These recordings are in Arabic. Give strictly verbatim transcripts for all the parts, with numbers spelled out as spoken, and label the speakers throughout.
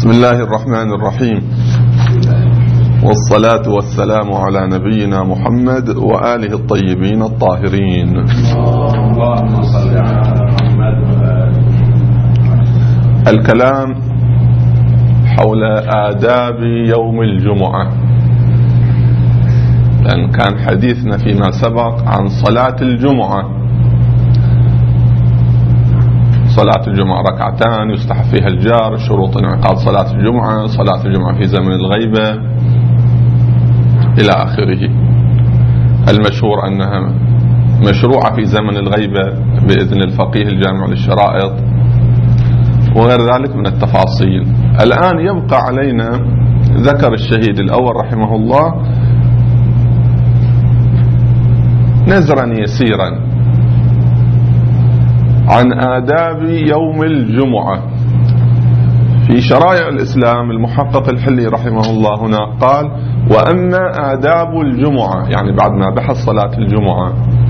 Speaker 1: بسم الله الرحمن الرحيم، والصلاة والسلام على نبينا محمد وآله الطيبين الطاهرين.
Speaker 2: اللهم صل على محمد.
Speaker 1: الكلام حول آداب يوم الجمعة، لأن كان حديثنا فيما سبق عن صلاة الجمعة. صلاة الجمعة ركعتان يستحب فيها الجار، شروط انعقاد صلاة الجمعة، صلاة الجمعة في زمن الغيبة إلى آخره. المشهور أنها مشروعة في زمن الغيبة بإذن الفقيه الجامع للشرائط وغير ذلك من التفاصيل. الآن يبقى علينا ذكر الشهيد الأول رحمه الله نزرا يسيرا عن آداب يوم الجمعة. في شرائع الإسلام المحقق الحلي رحمه الله هنا قال: وأما آداب الجمعة، يعني بعد ما بحث صلاة الجمعة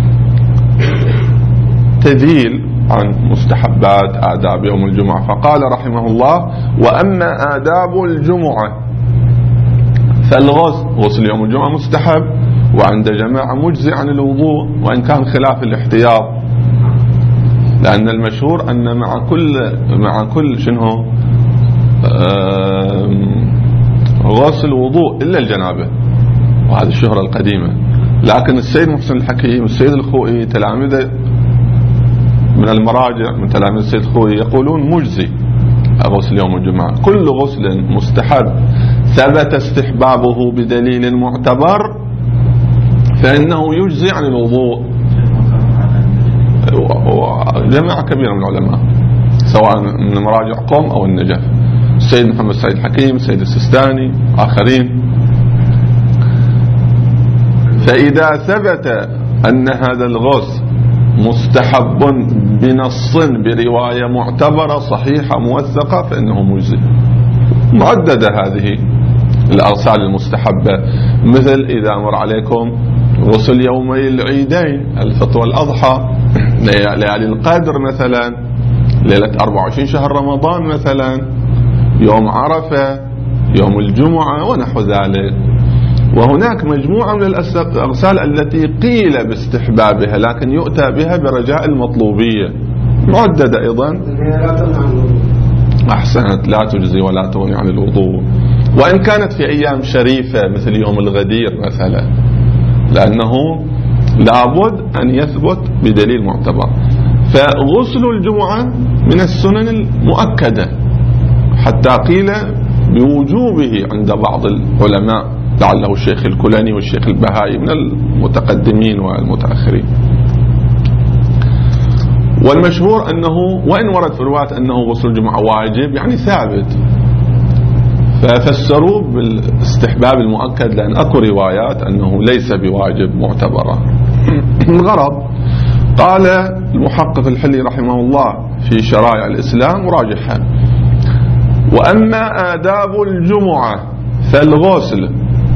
Speaker 1: تذيل عن مستحبات آداب يوم الجمعة، فقال رحمه الله: وأما آداب الجمعة فالغسل، غسل يوم الجمعة مستحب، وعند جماعة مجزي عن الوضوء وإن كان خلاف الاحتياط، لأن المشهور أن مع كل مع كل شنو غسل وضوء إلا الجنابة، وهذه الشهرة القديمة. لكن السيد محسن الحكيم والسيد الخوئي تلامذة من المراجع من تلاميذ السيد الخوئي يقولون مجزي غسل يوم الجمعة. كل غسل مستحب ثبت استحبابه بدليل معتبر فإنه يجزي عن الوضوء. وجماعة كبيرة من العلماء سواء من مراجع قوم أو النجف، السيد محمد سعيد الحكيم، السيد السستاني، آخرين. فإذا ثبت أن هذا الغسل مستحب بنص برواية معتبرة صحيحة موثقة فإنه مجزي. معددة هذه الأغسال المستحبة، مثل إذا مر عليكم غسل يومي العيدين الفطر والأضحى، ليالي القدر مثلا، ليلة أربعة وعشرين شهر رمضان مثلا، يوم عرفة، يوم الجمعة ونحو ذلك. وهناك مجموعة من الأغسال التي قيل باستحبابها لكن يؤتى بها برجاء المطلوبية، معددة أيضا. أحسنت، لا تجزي ولا تغني عن الوضوء، وإن كانت في أيام شريفة مثل يوم الغدير مثلا، لأنه لابد أن يثبت بدليل معتبر. فغسل الجمعة من السنن المؤكدة حتى قيل بوجوبه عند بعض العلماء، لعله الشيخ الكلاني والشيخ البهائي من المتقدمين والمتأخرين. والمشهور أنه وإن ورد في الرواية أنه غسل الجمعة واجب يعني ثابت، ففسروا بالاستحباب المؤكد لأن أكو روايات أنه ليس بواجب معتبرة. الغرض قال المحقق الحلي رحمه الله في شرائع الإسلام راجحا: وأما آداب الجمعة فالغسل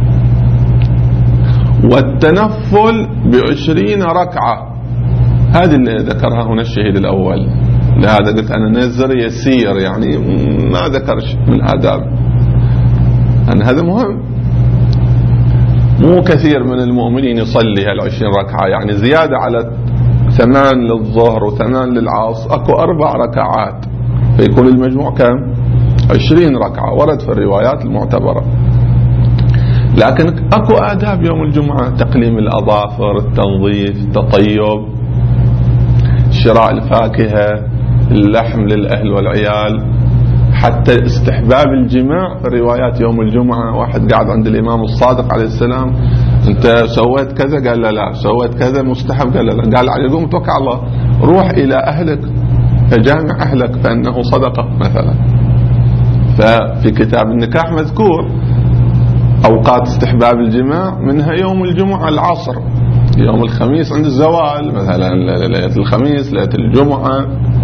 Speaker 1: والتنفل بعشرين ركعة. هذه اللي ذكرها هنا الشهيد الأول، لهذا قلت أنا نزر يسير، يعني ما ذكرش من آداب، أن هذا مهم. مو كثير من المؤمنين يصلي هالعشرين ركعة، يعني زيادة على ثمان للظهر وثمان للعصر، أكو أربع ركعات، فيكون المجموع كم؟ عشرين ركعة، ورد في الروايات المعتبرة. لكن أكو آداب يوم الجمعة: تقليم الأظافر، التنظيف، التطيب، شراء الفاكهة، اللحم للأهل والعيال، حتى استحباب الجماع في الروايات يوم الجمعة. واحد قاعد عند الإمام الصادق عليه السلام: أنت سويت كذا؟ قال لا لا. سويت كذا مستحب؟ قال لا لا. قال يقوم توكل على الله، روح إلى أهلك فجامع أهلك فإنه صدقة مثلا. ففي كتاب النكاح مذكور أوقات استحباب الجماع، منها يوم الجمعة العصر، يوم الخميس عند الزوال مثلا، ليلة الخميس، ليلة الجمعة،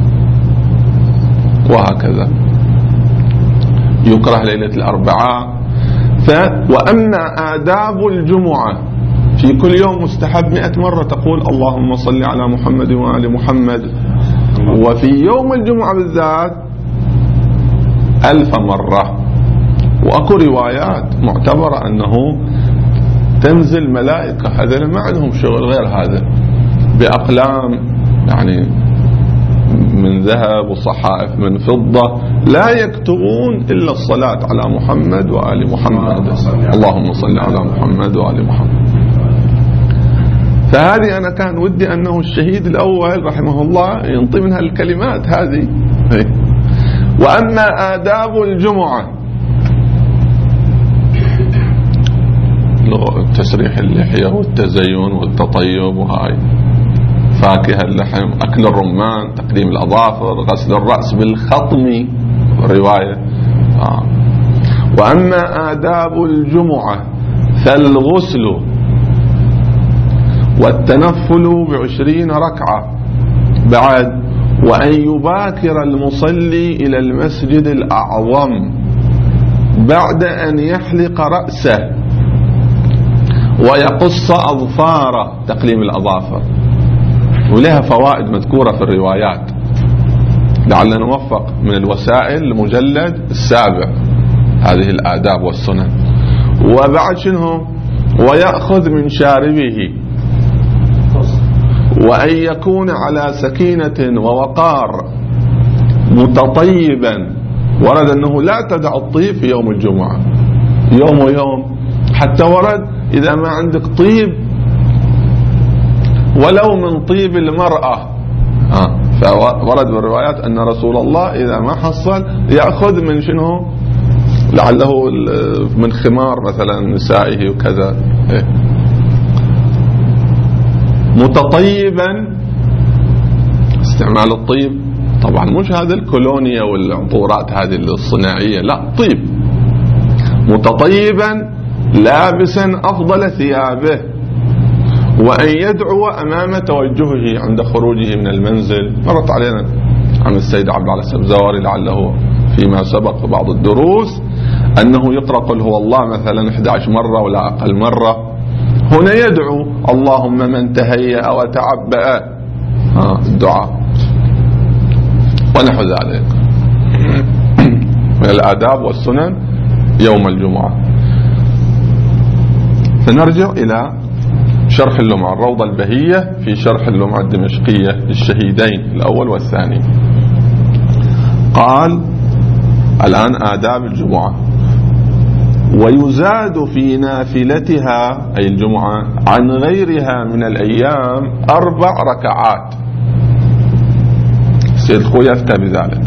Speaker 1: وهكذا. يكره ليلة الأربعاء. ف وأما آداب الجمعة في كل يوم مستحب مئة مرة تقول اللهم صل على محمد وآل محمد، وفي يوم الجمعة بالذات ألف مرة. وأكو روايات معتبرة أنه تنزل ملائكة، هذول ما عندهم شغل غير هذا، بأقلام يعني من ذهب وصحائف من فضة لا يكتبون إلا الصلاة على محمد وآل محمد، اللهم صل على محمد وآل محمد. فهذه أنا كان ودي أنه الشهيد الأول رحمه الله ينطي منها الكلمات هذه. وأما آداب الجمعة، تسريح اللحية والتزين والتطيب وهاي، فاكهة اللحم، أكل الرمان، تقديم الأظافر، غسل الرأس بالخطم رواية. آه. وأما آداب الجمعة فالغسل والتنفل بعشرين ركعة بعد، وأن يباكر المصلي إلى المسجد الأعظم بعد أن يحلق رأسه ويقص أظفاره، تقليم الأظافر، ولها فوائد مذكورة في الروايات، لعلنا نوفق من الوسائل المجلد السابع هذه الآداب والسنن. وبعد شنو؟ ويأخذ من شاربه، وأن يكون على سكينة ووقار متطيبا، ورد أنه لا تدع الطيب في يوم الجمعة، يوم ويوم، حتى ورد إذا ما عندك طيب ولو من طيب المرأة. آه. فورد بالروايات أن رسول الله إذا ما حصل يأخذ من شنو، لعله من خمار مثلا نسائه وكذا. إيه. متطيبا، استعمال الطيب طبعا مش هذا الكولونيا والعطورات هذه الصناعية، لا، طيب. متطيبا لابسا أفضل ثيابه، وأن يدعو أمام توجهه عند خروجه من المنزل. مرت علينا عن السيد عبد العال السبزواري لعله فيما سبق في بعض الدروس أنه يقرأ قل هو الله مثلا إحدى عشرة مرة ولا أقل مرة. هنا يدعو اللهم من تهيأ وتعبأ، آه الدعاء ونحو ذلك من الآداب والسنن يوم الجمعة. فنرجع إلى شرح اللمعة، الروضة البهية في شرح اللمعة الدمشقية للشهيدين الأول والثاني. قال الآن آداب الجمعة. ويزاد في نافلتها أي الجمعة عن غيرها من الأيام أربع ركعات. سيد خوي أفتى بذلك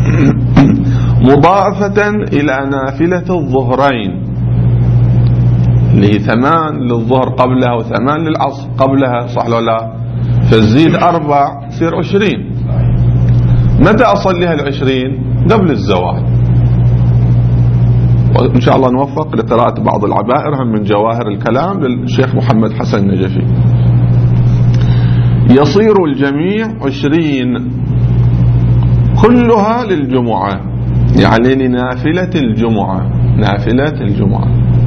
Speaker 1: مضاعفة إلى نافلة الظهرين، اللي هي ثمان للظهر قبلها وثمان للعصر قبلها، صح ولا لا؟ فالزيد أربع تصير عشرين. متى أصليها العشرين؟ قبل الزوال. وإن شاء الله نوفق لقراءة بعض العبائر هم من جواهر الكلام للشيخ محمد حسن النجفي. يصير الجميع عشرين كلها للجمعة، يعني لنافلة الجمعة، نافلة الجمعة.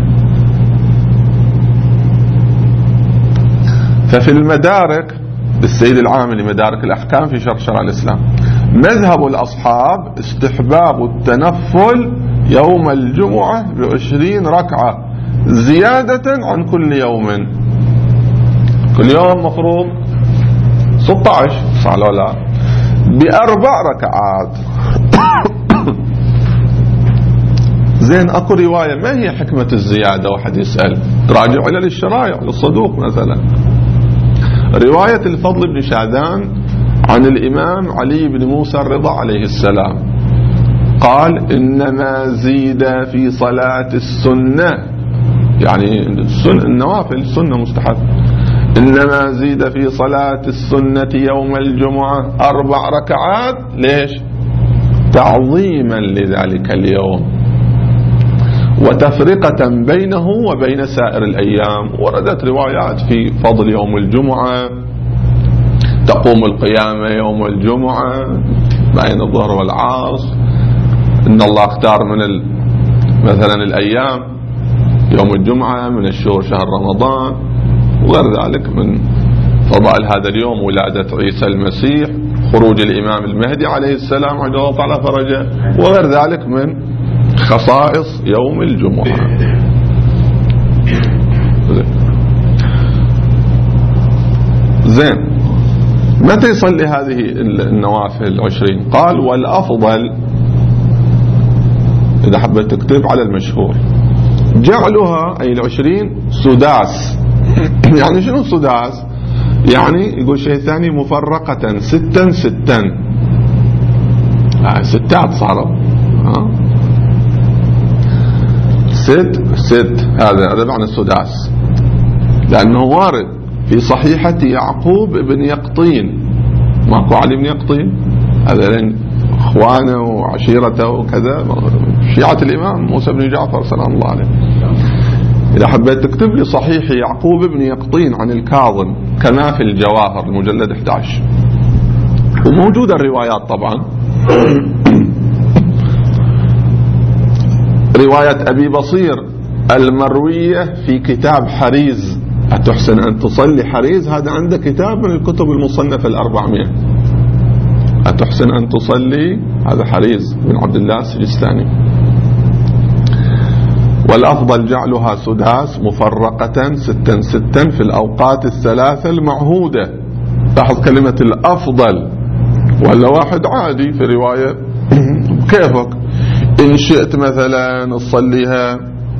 Speaker 1: ففي المدارك السيد العامل لمدارك الأحكام في شرح شرع الإسلام، مذهب الأصحاب استحباب التنفل يوم الجمعة بعشرين ركعة زيادة عن كل يوم. كل يوم مفروض ستة عشر، صح ولا لا؟ بأربع ركعات. زين، أكو رواية، ما هي حكمة الزيادة؟ واحد يسأل، راجع إلى الشرائع للصدوق مثلا. رواية الفضل بن شعدان عن الإمام علي بن موسى الرضا عليه السلام قال إنما زيد في صلاة السنة، يعني السنة النوافل، السنة مستحب، إنما زيد في صلاة السنة يوم الجمعة أربع ركعات. ليش؟ تعظيما لذلك اليوم وتفرقة بينه وبين سائر الأيام. وردت روايات في فضل يوم الجمعة، تقوم القيامة يوم الجمعة بين الظهر والعصر، إن الله اختار من ال... مثلا الأيام يوم الجمعة، من الشهور شهر رمضان، وغير ذلك من فضائل هذا اليوم ولادة عيسى المسيح، خروج الإمام المهدي عليه السلام عجل الله تعالى فرجه، وغير ذلك من خصائص يوم الجمعة. زين، متى يصلي هذه النوافل عشرين؟ قال والأفضل إذا حبيت تكتب على المشهور جعلها أي العشرين سداس. يعني شنو سداس؟ يعني يقول شيء ثاني مفرقة ستا ستا، آه ستات صاروا، ها ست ست، هذا هذا معنى السداس، لأنه وارد في صحيحة يعقوب بن يقطين، ماكو علي بن يقطين، هذا لين اخوانه وعشيرته وكذا، شيعة الإمام موسى بن جعفر سلام الله عليه. إذا حبيت تكتب لي صحيح يعقوب بن يقطين عن الكاظم كما في الجواهر المجلد أحد عشر، وموجودة الروايات طبعا. رواية أبي بصير المروية في كتاب حريز، أتحسن أن تصلي حريز، هذا عنده كتاب من الكتب المصنفة الأربعمائة، أتحسن أن تصلي، هذا حريز بن عبد الله السجستاني. والأفضل جعلها سداس مفرقة ستا ستا في الأوقات الثلاثة المعهودة. لاحظ كلمة الأفضل، ولا واحد عادي في رواية كيفك، إن شئت مثلا تصليها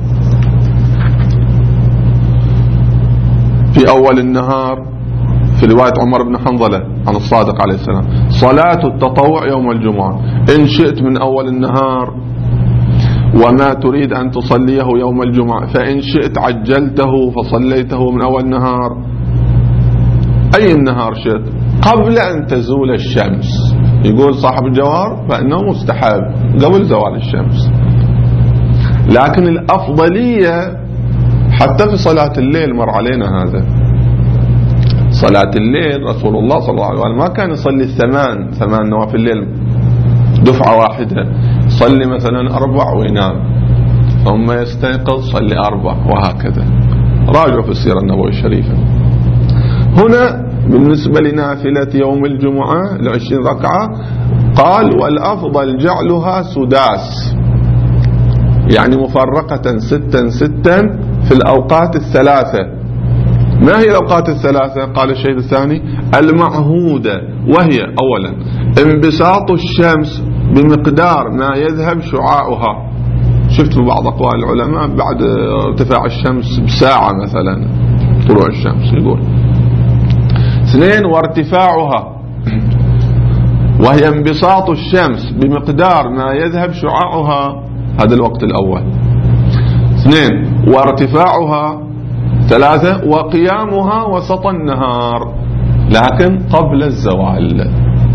Speaker 1: في أول النهار، في رواية عمر بن حنظلة عن الصادق عليه السلام صلاة التطوع يوم الجمعة، إن شئت من أول النهار وما تريد أن تصليه يوم الجمعة، فإن شئت عجلته فصليته من أول النهار، أي النهار شئت قبل أن تزول الشمس. يقول صاحب الجوار فإنه مستحب قبل زوال الشمس، لكن الأفضلية حتى في صلاة الليل مر علينا هذا. صلاة الليل رسول الله صلى الله عليه وسلم ما كان يصلي الثمان ثمان نوافل الليل دفعة واحدة، صلي مثلا أربع وينام، ثم يستيقظ صلي أربع، وهكذا. راجعوا في السيرة النبوية الشريفة. هنا بالنسبة لنافلة يوم الجمعة العشرين ركعة قال والأفضل جعلها سداس، يعني مفرقة ستا ستا في الأوقات الثلاثة. ما هي الأوقات الثلاثة؟ قال الشيء الثاني المعهودة، وهي أولا انبساط الشمس بمقدار ما يذهب شعاعها. شفت في بعض أقوال العلماء بعد ارتفاع الشمس بساعة مثلا طلوع الشمس يقول. اثنين وارتفاعها، وهي انبساط الشمس بمقدار ما يذهب شعاعها، هذا الوقت الأول. اثنين وارتفاعها. ثلاثة وقيامها وسط النهار لكن قبل الزوال.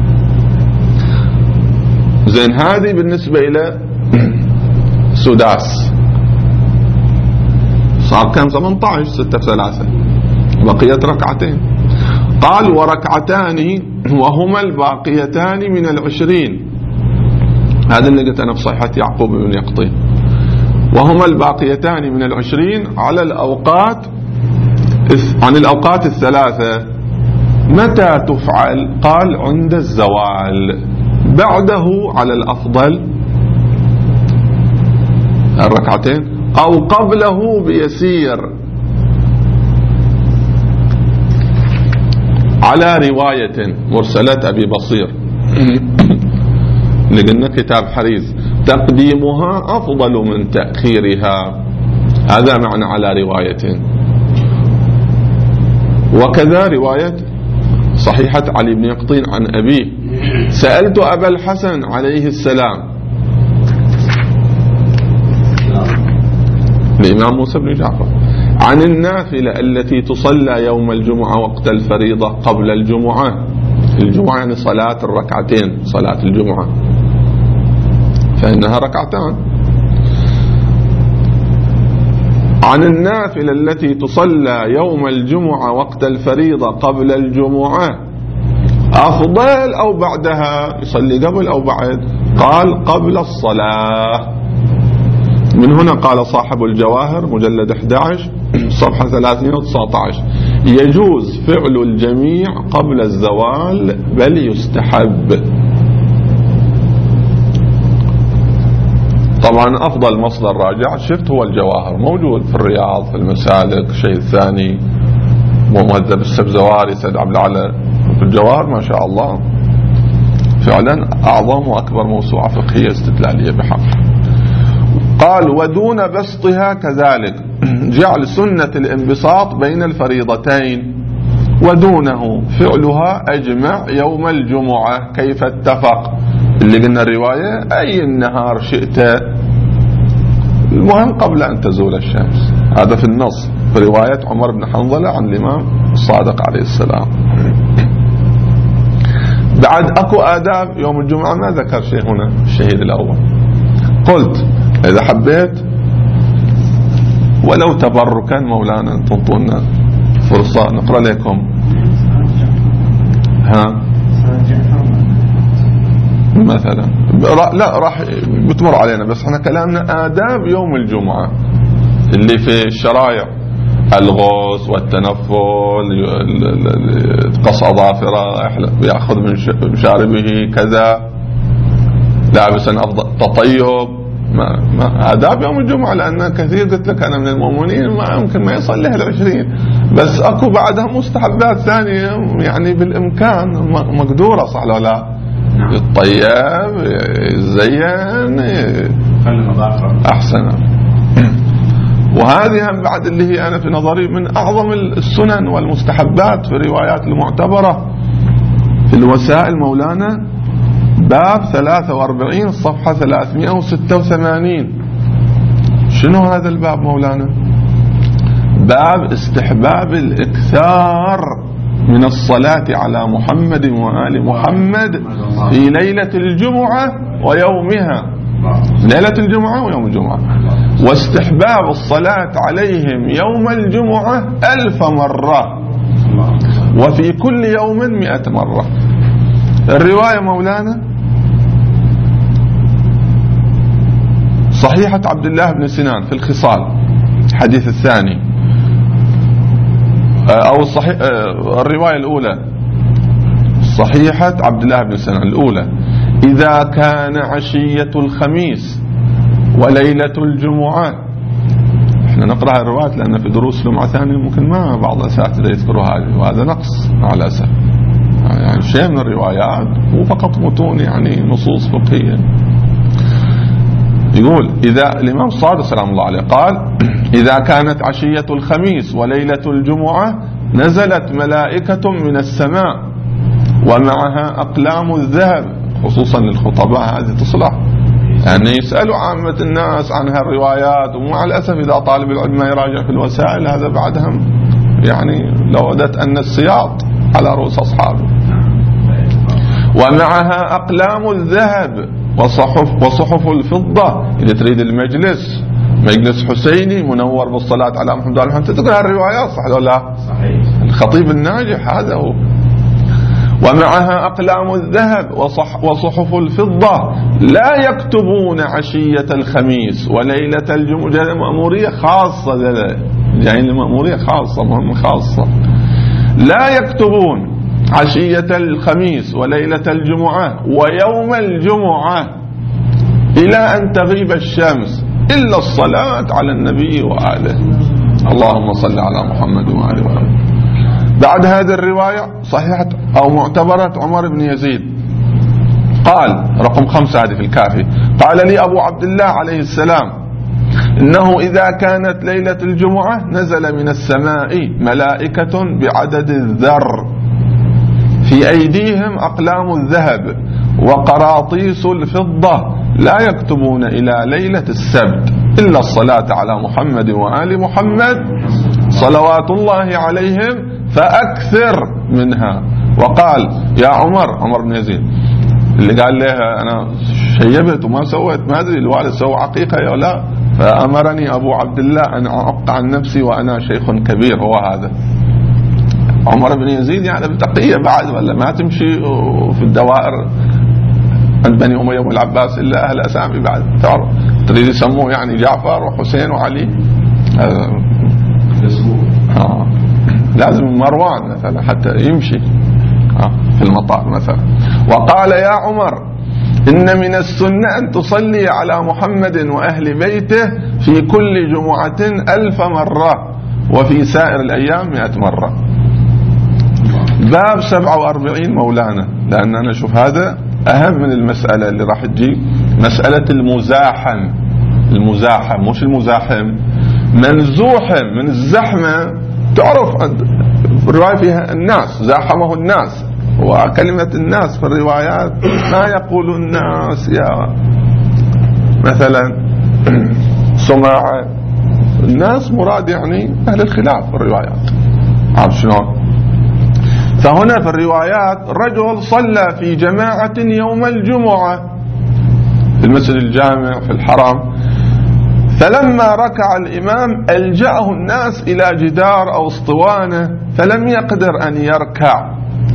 Speaker 1: زين، هذه بالنسبة إلى سداس صار كم؟ ثمانية عشر، ستة في ثلاثة بقيت ركعتين. قال وركعتان وهما الباقيتان من العشرين، هذا اللي قلت أنا في صحيحة يعقوب بن يقطين، وهما الباقيتان من العشرين على الأوقات عن الأوقات الثلاثة. متى تفعل؟ قال عند الزوال، بعده على الأفضل الركعتين، أو قبله بيسير، على رواية مرسلات أبي بصير لقلنا كتاب حريز تقديمها أفضل من تأخيرها، هذا معنى على رواية. وكذا رواية صحيحة علي بن يقطين عن أبيه سألت أبا الحسن عليه السلام، الإمام موسى بن جعفر، عن النافلة التي تصلى يوم الجمعة وقت الفريضة قبل الجمعة. الجمعة يعني صلاة الركعتين، صلاة الجمعة فإنها ركعتان. عن النافلة التي تصلى يوم الجمعة وقت الفريضة قبل الجمعة أفضل أو بعدها؟ يصلي قبل أو بعد؟ قال قبل الصلاة. من هنا قال صاحب الجواهر مجلد أحد عشر صفحة ثلاثمائة وتسعة عشر يجوز فعل الجميع قبل الزوال بل يستحب. طبعا أفضل مصدر راجع شفت هو الجواهر، موجود في الرياض في المسالك. الشيء الثاني مهذب السبزواري سيد عبد العال في الجواهر ما شاء الله فعلا أعظم وأكبر موسوعة فقهية استدلالية بحق. قال ودون بسطها كذلك جعل سنة الانبساط بين الفريضتين، ودونه فعلها أجمع يوم الجمعة كيف اتفق. اللي قلنا الرواية أي النهار شئت، المهم قبل أن تزول الشمس. هذا في النص في رواية عمر بن حنظلة عن الإمام الصادق عليه السلام. بعد أكو آداب يوم الجمعة ما ذكر شيء هنا الشهيد الأول. قلت إذا حبيت ولو تبركا مولانا تنطونا فرصة نقرأ لكم. ها مثلا لا راح بتمر علينا، بس احنا كلامنا آداب يوم الجمعة اللي في الشرايع، الغوص والتنفل، قص أظافره، يأخذ من شاربه كذا، لابسا أفضل، تطيب، ما ما آداب يوم الجمعة. لأن كثير قلت لك أنا من المؤمنين ما يمكن ما يصل له العشرين، بس أكو بعدها مستحبات ثانية يعني بالإمكان مقدورة، صح ولا لا؟ الطيب الزين أحسن. وهذه بعد اللي هي أنا في نظري من أعظم السنن والمستحبات في الروايات المعتبرة في الوسائل مولانا، باب ثلاثة وأربعين صفحة ثلاثمائة وستة وثمانين. شنو هذا الباب مولانا؟ باب استحباب الإكثار من الصلاة على محمد وآل محمد في ليلة الجمعة ويومها، ليلة الجمعة ويوم الجمعة، واستحباب الصلاة عليهم يوم الجمعة ألف مرة وفي كل يوم مئة مرة. الرواية مولانا صحيحة عبد الله بن سنان في الخصال الحديث الثاني، أو الصحيح الرواية الأولى صحيحة عبد الله بن سنان الأولى: إذا كان عشية الخميس وليلة الجمعة. احنا نقرأ الروايات لأن في دروس لمعة ثانية ممكن ما بعض الأساتذة يذكروا هذه، وهذا نقص مع الأسف. يعني شيء من الروايات مو فقط متون يعني نصوص فقهية. يقول إذا الإمام الصادق سلام الله عليه قال: إذا كانت عشية الخميس وليلة الجمعة نزلت ملائكة من السماء ومعها أقلام الذهب، خصوصا للخطباء هذه تصلح، يعني يسألوا عامة الناس عن هالروايات، ومع الأسف إذا طالب العلم ما يراجع في الوسائل هذا بعدهم يعني لو ودت أن السياط على رؤوس أصحابه. ومعها أقلام الذهب وصحف وصحف الفضة، إذا تريد المجلس مجلس حسيني منور بالصلاة على محمد وآل محمد تقرأ هالروايات، صح ولا لا؟ صحيح. الخطيب الناجح هذا هو. ومعها أقلام الذهب وصح وصحف الفضة لا يكتبون عشية الخميس وليلة الجمعة. جاء مأمورية خاصة، جاء المأمورية خاصة مهمة خاصة. لا يكتبون عشية الخميس وليلة الجمعة ويوم الجمعة إلى أن تغيب الشمس إلا الصلاة على النبي وآله. اللهم صل على محمد وآله محمد. بعد هذه الرواية صحيحة أو معتبرة عمر بن يزيد قال رقم خمسة هذه في الكافي: قال لي أبو عبد الله عليه السلام إنه إذا كانت ليلة الجمعة نزل من السماء ملائكة بعدد الذر في أيديهم أقلام الذهب وقراطيس الفضة لا يكتبون إلى ليلة السبت إلا الصلاة على محمد وآل محمد صلوات الله عليهم فأكثر منها. وقال يا عمر، عمر بن يزيد اللي قال له أنا شيبت وما سويت، ما أدري الوالد سوى عقيقة يا لا، فأمرني أبو عبد الله أن أعق عن نفسي وأنا شيخ كبير. هو هذا عمر بن يزيد يعني بتقية بعد، ولا ما تمشي في الدوائر عند بني أمية والعباس إلا أهل أسامي بعد، تعرف تريد يسموه يعني جعفر وحسين وعلي آه. لازم مروان مثلا حتى يمشي آه. في المطار مثلا. وقال يا عمر إن من السنة أن تصلي على محمد وأهل بيته في كل جمعة ألف مرة وفي سائر الأيام مئة مرة. باب سبعة وأربعين مولانا، لأن أنا أشوف هذا أهم من المسألة اللي راح تجي، مسألة المزاحم. المزاحم مش المزاحم، منزوحم من الزحمة. تعرف الرواية فيها الناس، زاحمه الناس، وكلمة الناس في الروايات ما يقول الناس يا مثلا سماعة، الناس مراد يعني أهل الخلاف في الروايات. عارف شلون؟ فهنا في الروايات رجل صلى في جماعة يوم الجمعة في المسجد الجامع في الحرم، فلما ركع الإمام ألجأه الناس إلى جدار أو اسطوانة فلم يقدر أن يركع،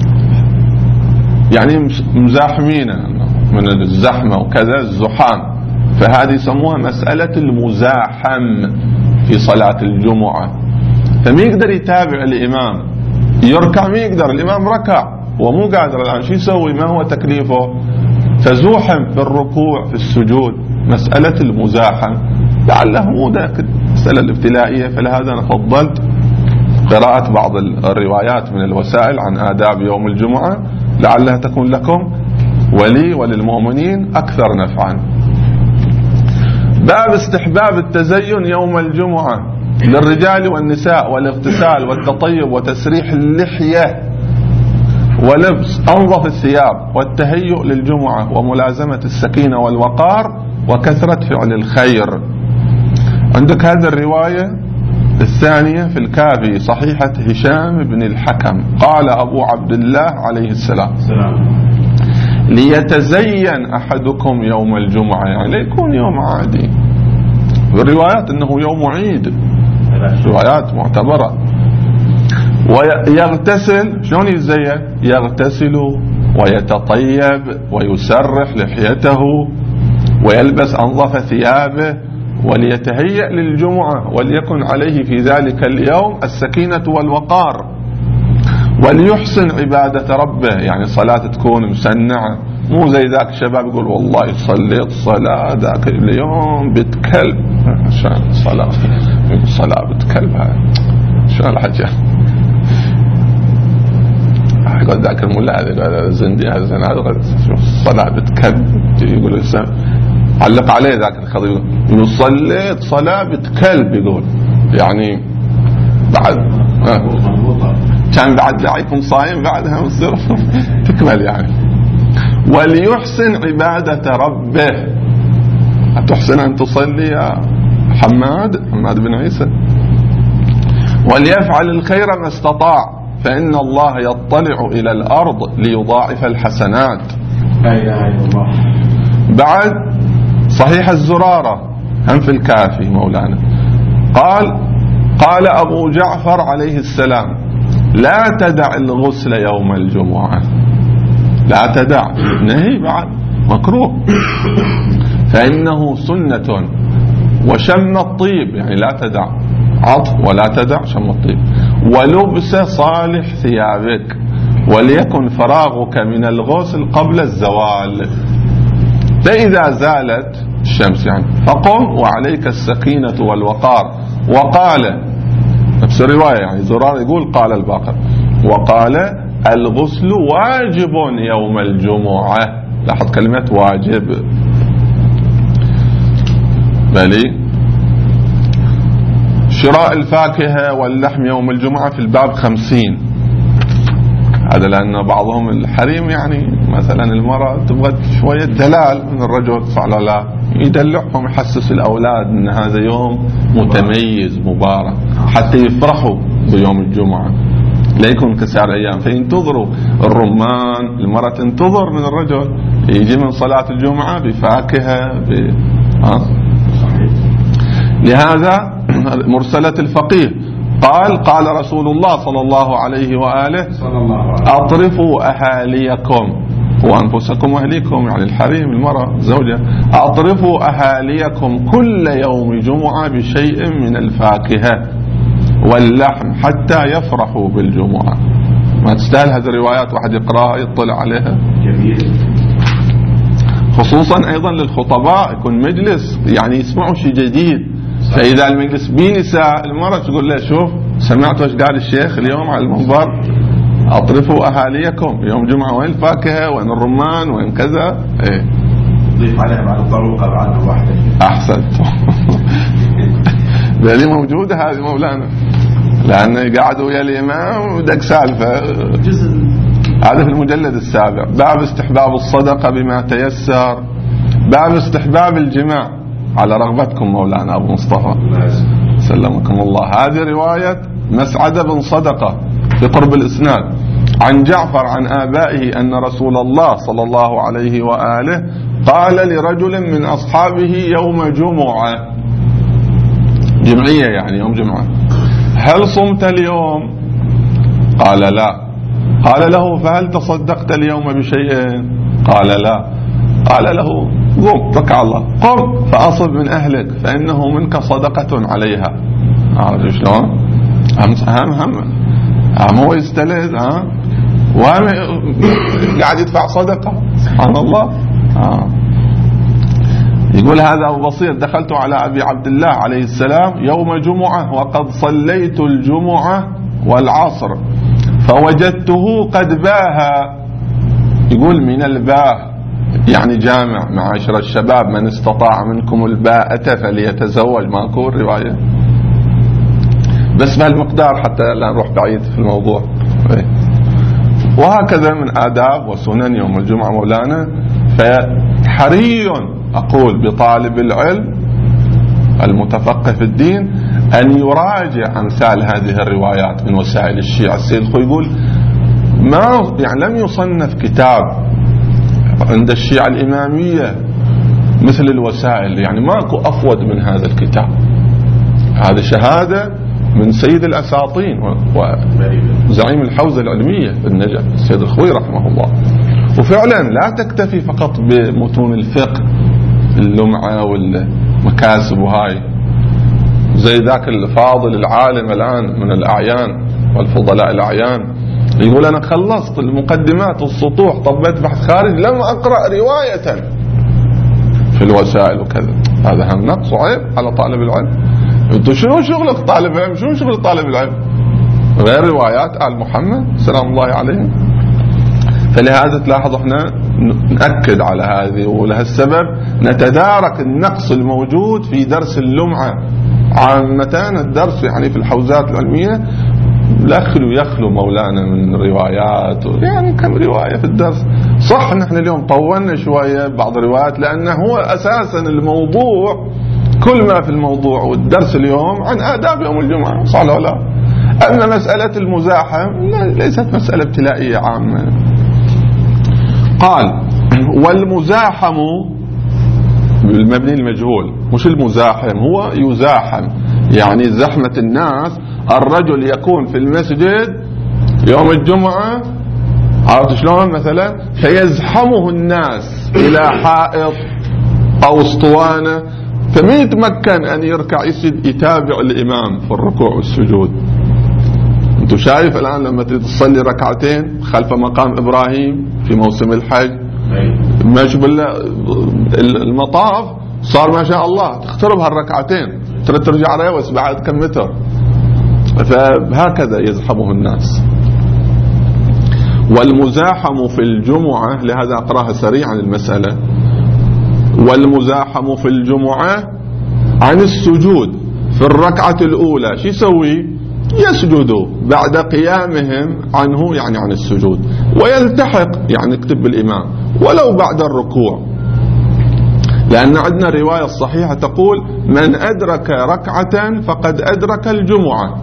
Speaker 1: يعني مزاحمين من الزحمة وكذا الزحام. فهذه يسموها مسألة المزاحم في صلاة الجمعة. فما يقدر يتابع الإمام، يركع ما يقدر، الإمام ركع ومو قادر الآن، شو يسوي؟ ما هو تكليفه؟ فزوحم في الركوع في السجود، مسألة المزاحم. لعله مو ذاك المسألة الابتلائية، فلهذا أنا فضلت قراءة بعض الروايات من الوسائل عن آداب يوم الجمعة، لعلها تكون لكم ولي وللمؤمنين أكثر نفعا. باب استحباب التزين يوم الجمعة للرجال والنساء، والاغتسال والتطيب وتسريح اللحية ولبس أنظف الثياب والتهيؤ للجمعة وملازمة السكينة والوقار وكثرة فعل الخير. عندك هذه الرواية الثانية في الكافي صحيحة هشام بن الحكم، قال أبو عبد الله عليه السلام ليتزين أحدكم يوم الجمعة، يعني لا يكون يوم عادي. والروايات أنه يوم عيد، روايات معتبرة. ويغتسل، شلون يتزين؟ يغتسل ويتطيب ويسرح لحيته ويلبس أنظف ثيابه وليتهيأ للجمعة، وليكن عليه في ذلك اليوم السكينة والوقار، وليحسن عبادة ربه، يعني صلاة تكون مسنعة، مو زي ذاك الشباب يقول والله صليت صلاة ذاك اليوم بتكلب. عشان صلاة صلاة بتكلب هاي شو الحاجة؟ يقول ذاك الملا هذا زندي هذا هذا صلاة بتكلب، يقول الإنسان علق عليه ذاك الخطيب يقول صليت صلاة بتكلب، يقول يعني بعد كان بعد لا يكون صايم بعدها مصير تكمل يعني. وليحسن عبادة ربه، تحسن أن تصلي يا حماد حماد بن عيسى. وليفعل الخير ما استطاع، فإن الله يطلع إلى الأرض ليضاعف الحسنات. بعد صحيح الزرارة هم في الكافي مولانا، قال قال أبو جعفر عليه السلام لا تدع الغسل يوم الجمعة، لا تدع، نهي بعد مكروه، فإنه سنة. وشم الطيب، يعني لا تدع عطف ولا تدع شم الطيب. ولبس صالح ثيابك، وليكن فراغك من الغسل قبل الزوال، فإذا زالت الشمس يعني فقم وعليك السكينة والوقار. وقال نفس الرواية يعني زرار يقول قال الباقر، وقال الغسل واجب يوم الجمعة، لاحظ كلمة واجب. بلي شراء الفاكهة واللحم يوم الجمعة في الباب خمسين، هذا لأن بعضهم الحريم يعني مثلا المرأة تبغى شوية دلال من الرجل فعلا لا يدلعهم، يحسس الأولاد أن هذا يوم متميز مبارك حتى يفرحوا بيوم الجمعة، لا يكون كسائر أيام. فينتظروا الرمان، المرأة تنتظر من الرجل يجي من صلاة الجمعة بفاكهة ب... ها؟ لهذا مرسلة الفقيه قال قال رسول الله صلى الله عليه وآله أطرفوا أهاليكم وأنفسكم وأهليكم، يعني الحريم المرأة زوجة، أطرفوا أهاليكم كل يوم جمعة بشيء من الفاكهة واللحم حتى يفرحوا بالجمعة. ما تستاهل هذه الروايات واحد يقرأها يطلع عليها. جميل. خصوصا أيضا للخطباء يكون مجلس يعني يسمعوا شيء جديد. فإذا المجلس بيه نساء المرأة تقول له شوف سمعت وش قال الشيخ اليوم على المنبر، أطرفوا أهاليكم يوم جمعة، وين الفاكهة وين الرمان وين كذا. إيه
Speaker 2: ضيف عليها بعد الطروقة بعد واحدة.
Speaker 1: أحسنت. اللي موجودة هذه مولانا، لأن قعدوا ويا الإمام ودق سالفة. هذا في المجلد السابع. باب استحباب الصدقة بما تيسر، باب استحباب الجماع على رغبتكم مولانا أبو مصطفى سلمكم الله. هذه رواية مسعد بن صدقة في قرب الإسناد عن جعفر عن آبائه أن رسول الله صلى الله عليه وآله قال لرجل من أصحابه يوم جمعة، جمعية يعني يوم جمعة، هل صمت اليوم؟ قال لا. قال له فهل تصدقت اليوم بشيء؟ قال لا. قال له قم اتكل على الله، قم فأصب من أهلك فإنه منك صدقة عليها. عارف شلون؟ هم هم هم هو يستلذ ها وهم قاعد يدفع صدقة. سبحان الله. آه. يقول هذا أبو بصير دخلت على أبي عبد الله عليه السلام يوم جمعة وقد صليت الجمعة والعصر فوجدته قد باها. يقول من الباه يعني جامع، معاشر الشباب من استطاع منكم الباءة فليتزوج، ماكو الرواية بس بهالمقدار حتى لا نروح بعيد في الموضوع. وهكذا من آداب وسنن يوم الجمعة مولانا. فحري أقول بطالب العلم المتفقه في الدين أن يراجع أمثال هذه الروايات من وسائل الشيعة. السيد الخوي يقول ما يعني لم يصنف كتاب عند الشيعة الإمامية مثل الوسائل، يعني ماكو أفود من هذا الكتاب. هذا شهادة من سيد الأساطين وزعيم الحوزة العلمية في النجف السيد الخوي رحمه الله. وفعلا لا تكتفي فقط بمتون الفقه اللمعة والمكاسب وهاي زي ذاك الفاضل العالم الآن من الأعيان والفضلاء الأعيان يقول أنا خلصت المقدمات والسطوح طبيت بحث خارج لم أقرأ رواية في الوسائل وكذا. هذا هم نقص وعيب على طالب العلم. انتو شنو شغلك طالب العلم؟ شنو شغل طالب العلم غير روايات آل محمد سلام الله عليهم؟ فلهذا تلاحظ احنا نأكد على هذه، ولهالسبب نتدارك النقص الموجود في درس اللمعة عامة. الدرس يعني في الحوزات العلمية لا يخلو يخلو مولانا من روايات، يعني كم رواية في الدرس. صح نحن اليوم طولنا شوية بعض الروايات لأنه هو أساسا الموضوع كل ما في الموضوع والدرس اليوم عن آداب يوم الجمعة صح ولا لا؟ أما مسألة المزاحم ليست مسألة ابتلائية عامة. قال والمزاحم بالمبني المجهول، مش المزاحم، هو يزاحم يعني زحمة الناس. الرجل يكون في المسجد يوم الجمعة عرفت شلون مثلا فيزحمه الناس إلى حائط أو اسطوانة، فما يتمكن أن يركع يسجد يتابع الإمام في الركوع والسجود. انتو شايف الآن لما تصلي ركعتين خلف مقام إبراهيم في موسم الحج ما شو المطاف صار ما شاء الله تخترب هالركعتين ترى ترجع ريوس بعد كم متر. فهكذا يزحمه الناس. والمزاحم في الجمعة لهذا أقراها سريعا المسألة. والمزاحم في الجمعة عن السجود في الركعة الأولى شو يسوي؟ يسجد بعد قيامهم عنه يعني عن السجود، ويلتحق يعني يكتب بالإمام ولو بعد الركوع، لأن عندنا الرواية الصحيحة تقول من أدرك ركعة فقد أدرك الجمعة.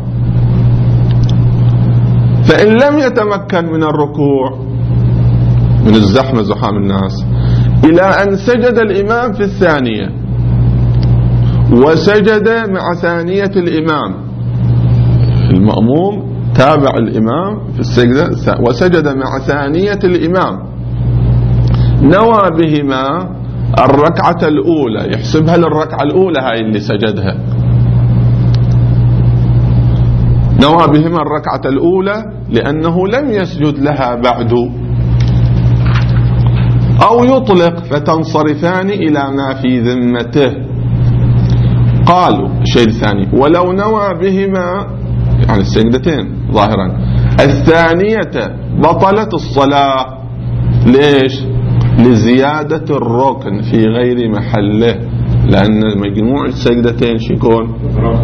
Speaker 1: فإن لم يتمكن من الركوع من الزحمة زحام الناس إلى أن سجد الإمام في الثانية وسجد مع ثانية الإمام، المأموم تابع الإمام في السجدة وسجد مع ثانية الإمام، نوى بهما الركعة الأولى يحسبها للركعة الأولى هاي اللي سجدها، نوى بهما الركعة الأولى لأنه لم يسجد لها بعد، أو يطلق فتنصرفان إلى ما في ذمته. قالوا الشيء الثاني ولو نوى بهما يعني السجدتين ظاهرا الثانية بطلت الصلاة. ليش؟ لزيادة الركن في غير محله، لأن مجموع السجدتين شيكون.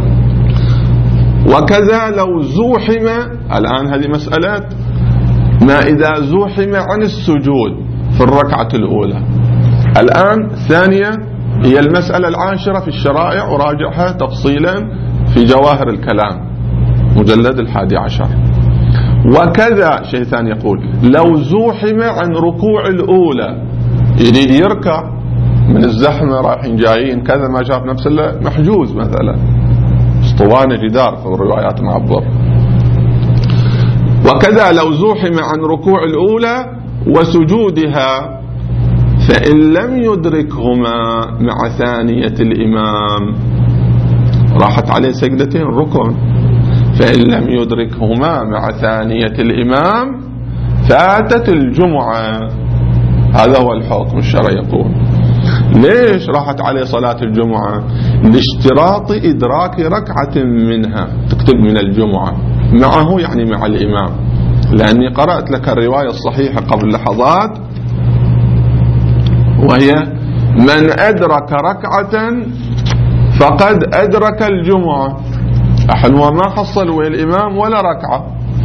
Speaker 1: وكذا لو زوحم، الآن هذه مسألة ما إذا زوحم عن السجود في الركعة الأولى. الآن الثانية هي المسألة العاشرة في الشرائع، وراجعها تفصيلا في جواهر الكلام مجلد الحادي عشر. وكذا شيء ثاني يقول لو زوحم عن ركوع الأولى، يريد يركع من الزحمة رايحين جايين كذا، ما شاف نفسه إلا محجوز مثلا، اسطوانة جدار في الروايات معبر. وكذا لو زوحم عن ركوع الأولى وسجودها فإن لم يدركهما مع ثانية الإمام، راحت عليه سجدتين ركن، فإن لم يدركهما مع ثانية الإمام فاتت الجمعة. هذا هو الحكم الشرعي يقول. ليش راحت عليه صلاة الجمعة؟ لاشتراط إدراك ركعة منها، تكتب من الجمعة معه يعني مع الإمام، لأني قرأت لك الرواية الصحيحة قبل لحظات، وهي من أدرك ركعة فقد أدرك الجمعة. أحد هو ما حصل ويا الإمام ولا ركعة.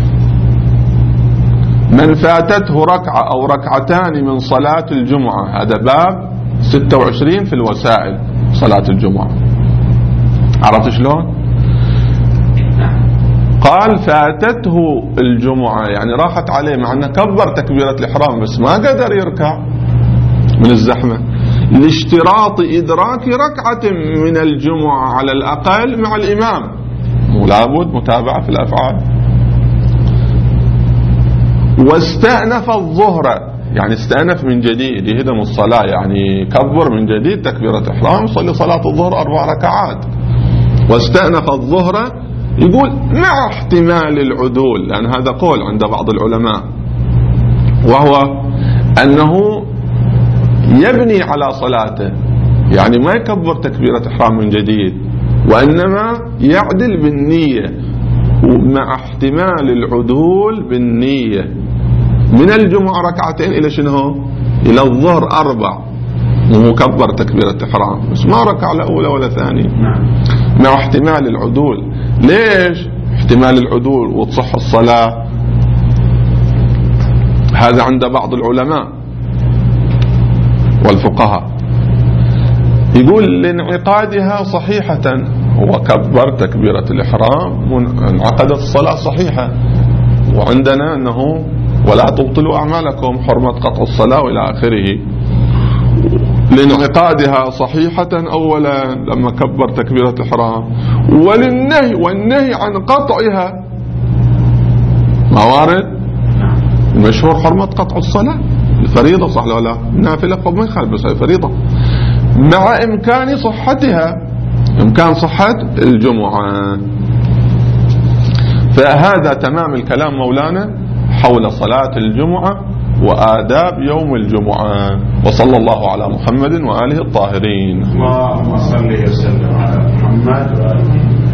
Speaker 1: من فاتته ركعة أو ركعتان من صلاة الجمعة، هذا باب ستة وعشرين في الوسائل صلاة الجمعة. عرفت شلون؟ قال فاتته الجمعة يعني راحت عليه، مع أنه كبر تكبيرة الإحرام بس ما قدر يركع من الزحمة، لاشتراط إدراك ركعة من الجمعة على الأقل مع الإمام، ولابد متابعة في الأفعال. واستأنف الظهر يعني استأنف من جديد، يهدم الصلاة يعني كبر من جديد تكبيرة إحرام، يصلي صلاة الظهر أربع ركعات. واستأنف الظهر يقول مع احتمال العدول، لأن هذا قول عند بعض العلماء، وهو أنه يبني على صلاته، يعني ما يكبر تكبيرة إحرام من جديد، وإنما يعدل بالنية، ومع احتمال العدول بالنية من الجمعة ركعتين إلى شنو؟ إلى الظهر أربع، ومكبر تكبيرة إحرام بس ما ركع لا أولى ولا ثاني، مع احتمال العدول. ليش احتمال العدول وتصح الصلاة؟ هذا عند بعض العلماء والفقهاء، يقول لانعقادها صحيحة، وكبر تكبيرة الإحرام انعقدت الصلاة صحيحة، وعندنا أنه ولا تبطلوا أعمالكم حرمة قطع الصلاة إلى آخره. لانعقادها صحيحة أولا لما كبر تكبيرة الإحرام، وللنهي والنهي عن قطعها ما وارد المشهور حرمة قطع الصلاة الفريضة، صح ولا لا؟ النافلة فما ما يخالف بس الفريضة، مع إمكان صحتها، إمكان صحة الجمعة. فهذا تمام الكلام مولانا حول صلاة الجمعة وآداب يوم الجمعة. وصلى الله على محمد وآله الطاهرين.
Speaker 2: اللهم صل وسلم على محمد وآله.